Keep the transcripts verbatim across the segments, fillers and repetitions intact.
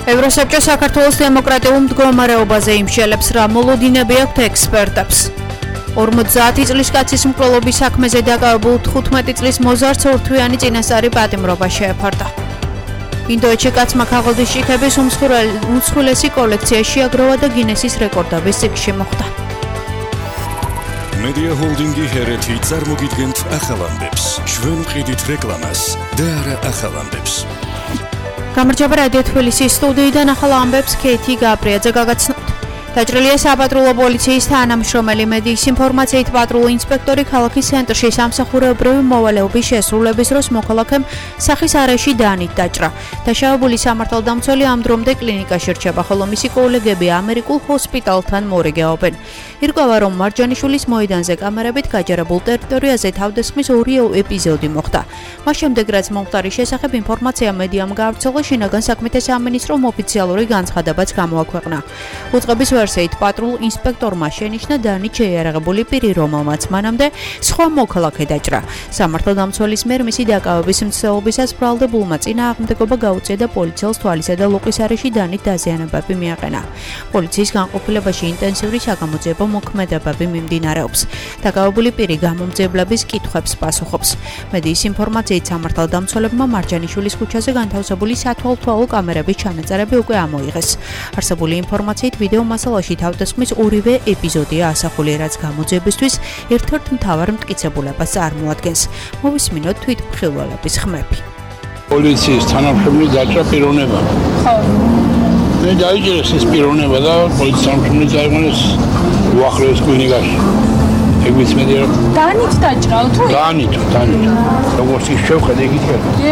ევროსაბჭო საქართველოს დემოკრატიულ მდგომარეობაზე იმშელებს, რა მოლოდინები აქვთ ექსპერტებს. ორმოცდაათი წლის კაცის მკვლელობის საქმეზე დაკავებულ თხუთმეტი წლის მოზარდს ორთვიანი წინასწარი პატიმრობა შეეფარდა. ინდოეთში კაცმა ქაღალდის ჭიქების უმსხვილესი კოლექცია შეაგროვა და გინესის რეკორდების წიგნში მოხვდა. Media Holding-ი ჰერეთი წარმოგიდგენთ ახალ ამბებს. ჩვენ ვყიდით რეკლამას და არა ახალ ამბებს. გამარჯობა რადიო თბილისის სტუდიიდან ახალ ამბებს ქეითი გაბრიაძე გაგაცნობთ. დაჭრილია საპატრულო პოლიციის თანამშრომელი მედიის ინფორმაციით პატრულო ინსპექტორი ქალაქის ცენტრში სამსახურეობრივი მოვალეობის შესრულების დროს მოქალაქემ სახის არეში დანით დაჭრა. დაშავებული სამართალდამცველი ამ დრომდე კლინიკაში რჩება, ხოლო მისი კოლეგები ამერიკულ ჰოსპიტალთან მორიგეობენ. ირკვევა, რომ მარჯანიშვილის მოედანზე კამერებით გაჯერებულ ტერიტორიაზე თავდასხმის ორი ეპიზოდი მოხდა. მას შემდეგ, რაც მომხდარის შესახებ ინფორმაცია მედიამ გაავრცელა, შინაგან საქმეთა სამინისტრომ ოფიციალური განცხადებაც გამოაქვეყნა. უწყების ვერსიით პატრულ ინსპექტორმა შენიშნა დანით შეიარაღებული პირი, რომელმაც მანამდე სხვა მოქალაქე დაჭრა. სამართალდამცველის მიერ მისი დაკავების მცდელობისას ბრალდებულმა წინააღმდეგობა გაუწია და პოლიციელს თვალისა და ლოყის არეში დანით დაზიანებები მიაყენა. პოლიციის განყოფილებაში ინტენსიური საგამოძიებო მოქმედებები მიმდინარეობს. დაკავებული პირი გამომძიებლების კითხვებს პასუხობს. მედიის ინფორმაციით სამართალდამცველებმა მარჯანიშვილის ქუჩაზე განთავსებული სათვალთვალო კამერების ჩანაწერები უკვე ამოიღეს. არსებული ინფორმაციით ვიდეო მასალაში თავდასხმის ორივე ეპიზოდია ასახული, რაც გამოძიებისთვის ერთ-ერთ მთავარ მტკიცებულებას წარმოადგენს. მოვისმინოთ თვითმხილველების ხმები. პოლიციის თანამშრომელი დაჭრა პიროვნება. ხო. მე დაიჭირეს ეს პიროვნება და პოლიციის თანამშრომელი წაიყვანეს უახლოეს კლინიკაში. ეგ ვიცმედი რომ დანით დაჭრაო თუ? დანით, დანით. როგორც ის შევხედე იგივე.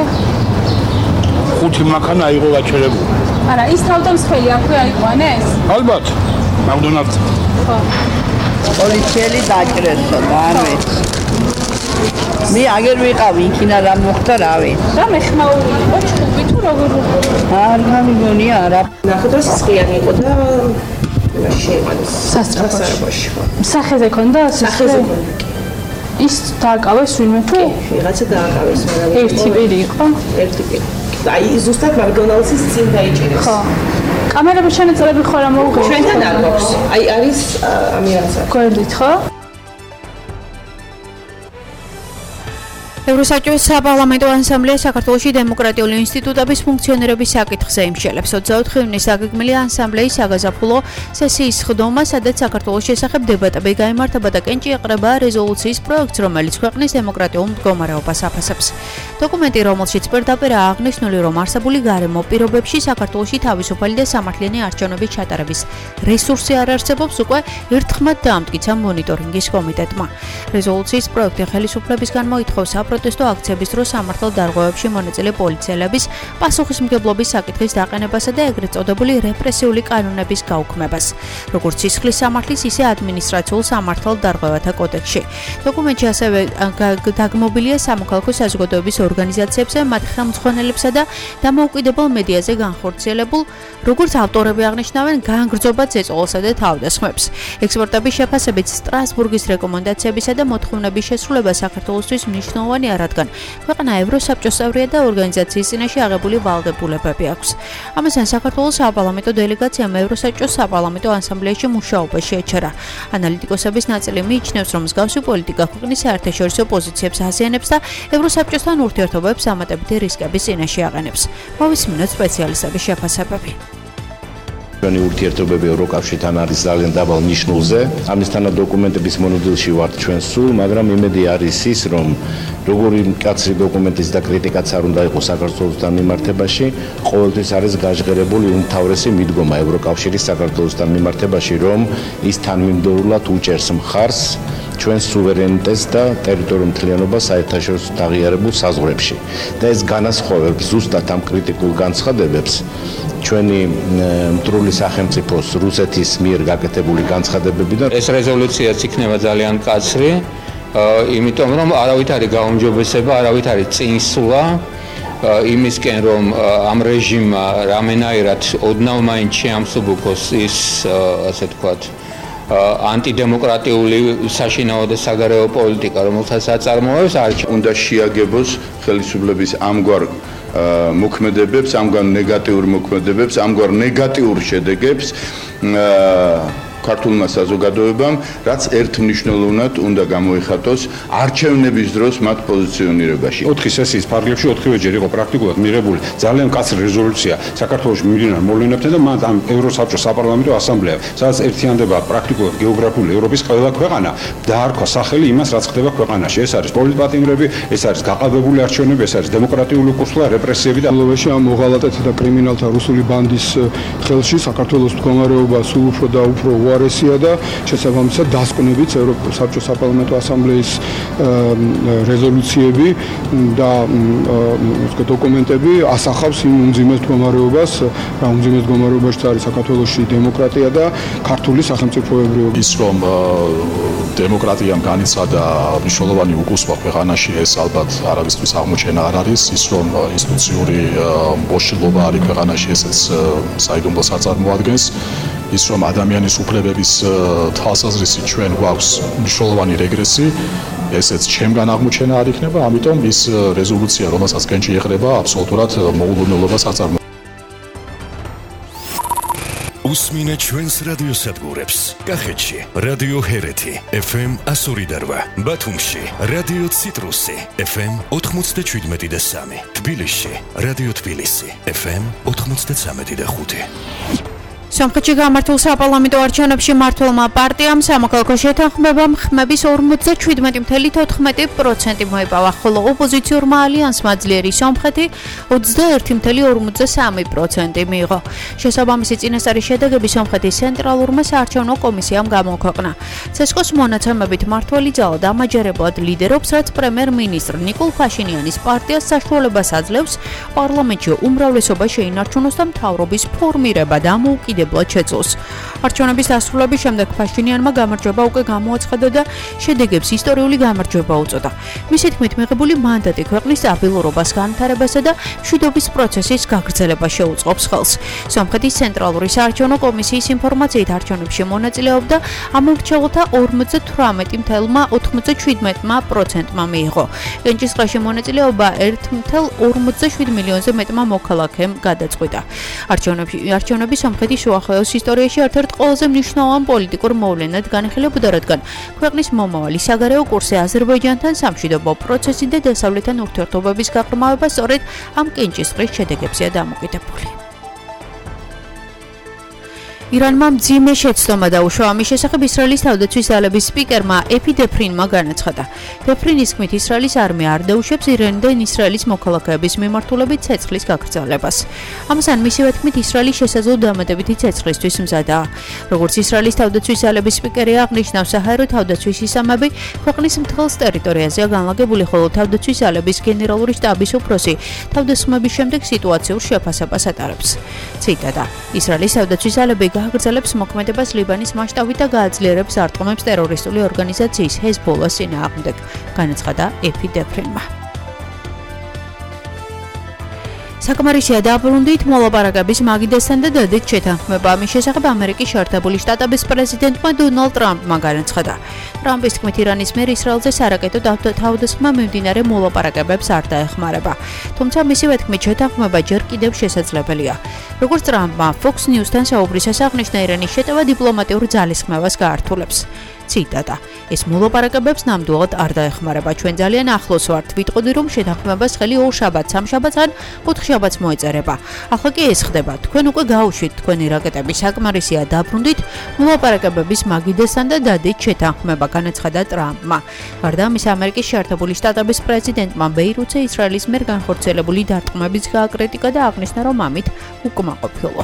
ხუთი მანქანა აიღო გაჩერებული. არა, ის თავდამსხმელი აქვე აიყვანეს? ალბათ. მაგდონალდს. ხო. პოლიციელი დაჭრესო და არ ვიცი. მე აგერ ვიყავი, იქინა რა მოხდა, რა ვიცი. და მეხმაური იყო ჩხუბი თუ როგორ? არ გამიგონი არა. ნახეთ რომ სისხლიანი იყო და შეიყვანეს სასწრაფოში. სახეზე ქონდა? სახეზე ქონდა. ის დააკავეს ვინმე თუ? ვიღაცა დააკავეს, მაგრამ ერთი პირი იყო? ერთი პირი. აი ზუსტად მაგდონალდსის წინ დაიჭირეს. ხო. კამერების ჩანაწერები ხო რა მოუღია? ჩვენთან არ გვაქვს. აი არის ამირანსა. გვერდით ხო? ევროსაბჭოს საპარლამენტო ასამბლეა საქართველოში დემოკრატიული ინსტიტუტების ფუნქციონირების საკითხზე იმშელებს. ოცდაოთხი ივნისს დაგეგმილი ასამბლეის საგაზაფხულო სესიის ხდომა, სადაც საქართველოს შესახებ დებატები გაიმართება და კენჭი ეყრება რეზოლუციის პროექტს, რომელიც ქვეყნის დემოკრატიულ მდგომარეობას აფასებს. დოკუმენტი, რომელშიც პირდაპირ აღნიშნული, რომ არსებული გარემო პირობებში საქართველოში თავისუფალი და სამართლიანი არჩევნების ჩატარების რესურსი არ არსებობს, უკვე ერთხმად დაამტკიცა მონიტორინგის კომიტეტმა. რეზოლუციის პროექტი ხელისუფლებისგან მოითხოვს პროტესტო აქციების დროს სამართალ დარღვევებში მონაწილე პოლიციელების პასუხისმგებლობის საკითხის დაყენებასა და ეგრეთ წოდებული რეპრესიული კანონების გაუქმებას, როგორც სისხლის სამართლის, ისე ადმინისტრაციულ სამართალ დარღვევათა კოდექსში. დოკუმენტში ასევე დაგმობილია სამოქალაქო საზოგადოების ორგანიზაციებზე, მათ ხელმძღვანელებსა და დამოუკიდებელ მედიაზე განხორციელებულ, როგორც ავტორები აღნიშნავენ, გაანგრძობად ზეწოლასა და თავდასხმებს. ექსპერტების შეფასებით, სტრასბურგის რეკომენდაციებისა და მოთხოვნების შესრულება საქართველოსთვის მნიშვნელოვანია, რადგან ქვეყანა ევროსაბჭოს წევრია და ორგანიზაციის წინაშე აღებული ვალდებულებები აქვს. ამასთან საქართველოს საპარლამენტო დელეგაციამ ევროსაბჭოს საპარლამენტო ასამბლეაში მუშაობაში ეჩერა. ანალიტიკოსების ნაწილი მიიჩნევს, რომ მსგავსი პოლიტიკა ქვეყნის საერთაშორისო პოზიციებს აზიანებს და ევროსაბჭოსთან ურთიერთობებს ამატებითი რისკების წინაშე აყენებს. მოვისმინოთ სპეციალისტების შეფასებები. ჩვენი ურთიერთობები ევროკავშირთან არის ძალიან დაბალ ნიშნულზე. ამისთანა დოკუმენტების მონოდილში ვართ ჩვენ სულ, მაგრამ იმედი არის ის, რომ როგორი მკაცრი დოკუმენტის და კრიტიკაც არ უნდა იყოს საქართველოსთან მიმართებაში, ყოველთვის არის გაჟღერებული უმთავრესი მიდგომა ევროკავშირის საქართველოსთან მიმართებაში, რომ ის თანმიმდევრულად უჭერს მხარს ჩვენს სუვერენიტეტს და ტერიტორიულ მთლიანობას საერთაშორისო აღიარებულ საზღვრებში. და ეს განასხვავებს ზუსტად ამ კრიტიკულ განცხადებებს ჩვენი მტრული სახელმწიფოს რუსეთის მიერ გაკეთებული განცხადებებიდან. ეს რეზოლუციაც იქნება ძალიან მკაცრი, იმიტომ რომ არავით არის გაუმჯობესება, არავით არის წინსვლა იმისკენ, რომ ამ რეჟიმმა რამენაირად ოდნავ მაინც შეამსუბუქოს ის, ასე თქვათ, ანტიდემოკრატიული საშინაო და საგარეო პოლიტიკა, რომელსაც აწარმოებს არჩევნებში. უნდა შეაგებოს ხელისუფლების ამგვარ მოქმედებებს, ამგვარ ნეგატიურ მოქმედებებს, ამგვარ ნეგატიურ შედეგებს ქართულმა საზოგადოებამ, რაც ერთმნიშვნელოვნად უნდა გამოიხატოს არჩევნების დროს მათ პოზიციონირებაში. ოთხი სესიის ფარგლებში ოთხივეჯერ იყო პრაქტიკულად მიღებული ძალიან მკაცრი რეზოლუცია საქართველოს მიმდინარე მოვლენებთან და მან ამ ევროსაბჭოს საპარლამენტო ასამბლეა, სადაც ერთიანდება პრაქტიკულად გეოგრაფიული ევროპის ყველა ქვეყანა დაარქვა სახელი იმას, რაც ხდება ქვეყანაში. ეს არის პოლიტპატიმრები, ეს არის გაყალბებული არჩევნები, ეს არის დემოკრატიული კურსი და რეპრესიები და ლოვეში ამ მოღალატეთა და კრიმინალთა რუსული ბანდის ხელში საქართველოს მდგომარეობა სულ უფრო და უფრო უარესია და შესაბამისად დასკვნებით ევროპის საბჭოს საპარლამენტო ასამბლეის რეზოლუციები და ისე დოკუმენტები ასახავს იმ უმძიმეს მდგომარეობას, რა უმძიმეს მდგომარეობაში არის საქართველოში დემოკრატია და ქართული სახელმწიფოებრიობა. ის რომ დემოკრატიამ განიცადა მნიშვნელოვანი უკუსვა ქვეყანაში, ეს ალბათ არავისთვის აღმოჩენა არ არის, ის რომ ინსტიტუციური მოშლობა არის ქვეყანაში, ესეც საიდუმლოს არ წარმოადგენს. ის რომ ადამიანის უფლებების თვალსაზრისით ჩვენ გვაქვს მნიშვნელოვანი რეგრესი, ესეც ჩემგან აღმოჩენა არ იქნება, ამიტომ ის რეზოლუცია, რომელსაც კენჭი ეყრება, აბსოლუტურად მოულოდნელობას აწარმოებს. უსმინეთ ჩვენს რადიოსადგურებს. კახეთში რადიო ჰერეთი ეფ ემ one oh eight, ბათუმში რადიო ციტრუსი ეფ ემ ninety-seven და three, თბილისში რადიო თბილისი ეფ ემ ninety-three და five. სომხეთში გამართულ საპარლამენტო არჩევნებში მმართველმა პარტიამ სამოქალაქო შეთანხმებამ ხმების forty-seven point fourteen პროცენტი მოიპავა, ხოლო ოპოზიციურმა ალიანსმა ძლიერი სომხეთი twenty-one point forty-three პროცენტი მიიღო. შესაბამისი წინასწარი შედეგები სომხეთის ცენტრალურმა საარჩევნო კომისიამ გამოქვეყნა. ცესკოს მონაცემებით მმართველი ძალა დამაჯერებლად ლიდერობს, რაც პრემიერ-მინისტრ ნიკოლ ფაშინიანის პარტიას საშუალებას აძლევს პარლამენტში უმრავლესობა შეინარჩუნოს და მთავრობის ფორმირება დამოუკიდებლად შეძლოს. არჩევნების დასრულების შემდეგ ფაშინიანმა გამარჯვება უკვე გამოაცხადა და შედეგებს ისტორიული გამარჯვება უწოდა. მისი თქმით, მიღებული მანდატი ქვეყნის სტაბილურობას, განვითარებასა და მშვიდობის პროცესის გაგრძელებას შეუწყობს ხელს. სომხეთის ცენტრალური საარჩევნო კომისიის ინფორმაციით არჩევნებში მონაწილეობდა ამომრჩეველთა forty-eight point ninety-seven პროცენტმა მიიღო. კენჭისყრაში მონაწილეობა one point forty-seven მილიონზე მეტმა მოქალაქემ გადაწყვიტა. არჩევნებში არჩევნები სომხეთის უახლოეს ისტორიაში ერთ-ერთ ყველაზე მნიშვნელოვან პოლიტიკურ მოვლენად განიხილებოდა, რადგან ქვეყნის მომავალი საგარეო კურსი აზერბაიჯანთან სამშვიდობო პროცესი და დასავლეთთან ურთიერთობების გაღრმავება სწორედ ამ კენჭისყრის შედეგებზეა დამოკიდებული. ირანმა მძიმე შეცდომა დაუშვა ამის შესახებ ისრაელის თავდაცვის ძალების სპიკერმა ეფი დეფრინმა განაცხადა. დეფრინის თქმით, ისრაელის არმია არ დაუშვებს ირანიდან ისრაელის მოქალაქეების მიმართულებით ცეცხლის გაგრძელებას. ამასთან მისივე თქმით, ისრაელი შესაძლო დამატებითი ცეცხლისთვის მზადაა. როგორც ისრაელის თავდაცვის ძალების სპიკერი აღნიშნავს, საჰაერო თავდაცვის სისტემები ქვეყნის მთელს ტერიტორიაზეა განლაგებული, ხოლო თავდაცვის ძალების გენერალური შტაბის უფროსი თავდასხმების შემდეგ სიტუაციურ შეფასებას ატარებს. ციტატა: ისრაელის თავდაცვის ძალები გაგრძელებს მოქმედებას ლიბანის მასშტაბით და გააძლიერებს არტყომებს ტერორისტული ორგანიზაციის ჰეზბოლას წინააღმდეგ, განაცხადა ეფი დეფრინმა. საკმარისია დაბრუნდით მოლაპარაკების მაგიდასთან და დადით შეთანხმება. ამის შესახებ ამერიკის შეერთებული შტატების პრეზიდენტმა დონალდ ტრამპმა განაცხადა. ტრამპის თქმით, ირანის მიერ ისრაელზე სარაკეტო თავდასხმა მიმდინარე მოლაპარაკებებს არ დაეხმარება. თუმცა მისივე თქმით, შეთანხმება ჯერ კიდევ შესაძლებელია. როგორც ტრამპმა Fox News-თან საუბრისას აღნიშნა, ირანის შეტევა დიპლომატიურ ძალისხმევას გაართულებს. ციტატა: ეს მოლაპარაკებებს ნამდვილად არ დაეხმარება. ჩვენ ძალიან ახლოს ვართ. ვიტყოდი, რომ შეთანხმებას ხელი ორ შაბათს, სამ შაბათს ან ოთხ შაბათს მოეწერება. ახლა კი ეს ხდება. თქვენ უკვე გაუშვით თქვენი რაკეტები. საკმარისია დაბრუნდით მოლაპარაკებების მაგიდასთან და დადით შეთანხმება, განაცხადა ტრამპმა. გარდა ამისა, ამერიკის შეერთებული შტატების პრეზიდენტმა ბეირუთზე ისრაელის მიერ განხორციელებული დარტყმების გააკრიტიკა და აღნიშნა, რომ ამით უკმაყოფილოა.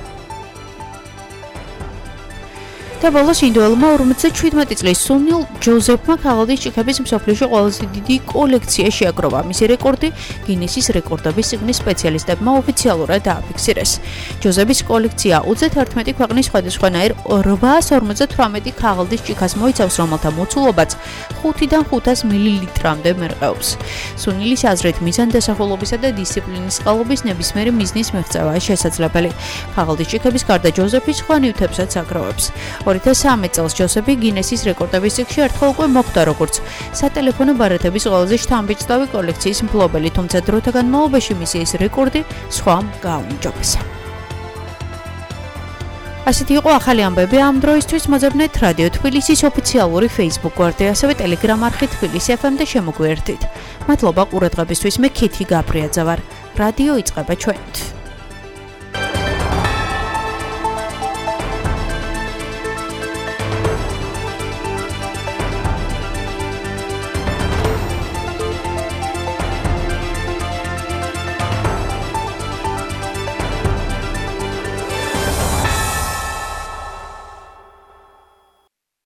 და ბოლოს ინდოელმა forty-seven წლის სუნილ ჯოზეფმა ქაღალდის ჭიქების მსოფლიოში ყველაზე დიდი კოლექცია შეაგროვა. მისი რეკორდი გინესის რეკორდების წიგნის სპეციალისტებმა ოფიციალურად დააფიქსირეს. ჯოზეფის კოლექცია thirty-one ქვეყნის სხვადასხვანაირ eight hundred forty-eight ქაღალდის ჭიქას მოიცავს, რომელთა მოცულობაც ხუთიდან ხუთას მილilitrამდე მერყეობს. სუნილის აზრით, მიზანდასახულობისა და დისციპლინის წყალობის ნებისმიერი მიზნის მიღწევაა შესაძლებელი. ქაღალდის ჭიქების გარდა ჯოზეფი სხვა ნივთებსაც აგროვებს. ორი ათას სამი წელს ჯოსეფი გინესის რეკორდების წიგნში ერთხელ უკვე მოხვდა როგორც სატელეფონო ბარათების ყველაზე შთამბეჭდავი კოლექციის მფლობელი, თუმცა დროთა განმავლობაში მისი ეს რეკორდი სხვამ გააუმჯობესა. ასეთი იყო ახალი ამბები ამ დროისთვის. მოძებნეთ რადიო თბილისის ოფიციალური Facebook გვერდი, ასევე Telegram არხი თბილისი ეფ ემ და შემოგვიერთდით. მადლობა ყურადღებისთვის. მე ქითი გაბრიაძე ვარ. რადიო იწყება ჩვენით.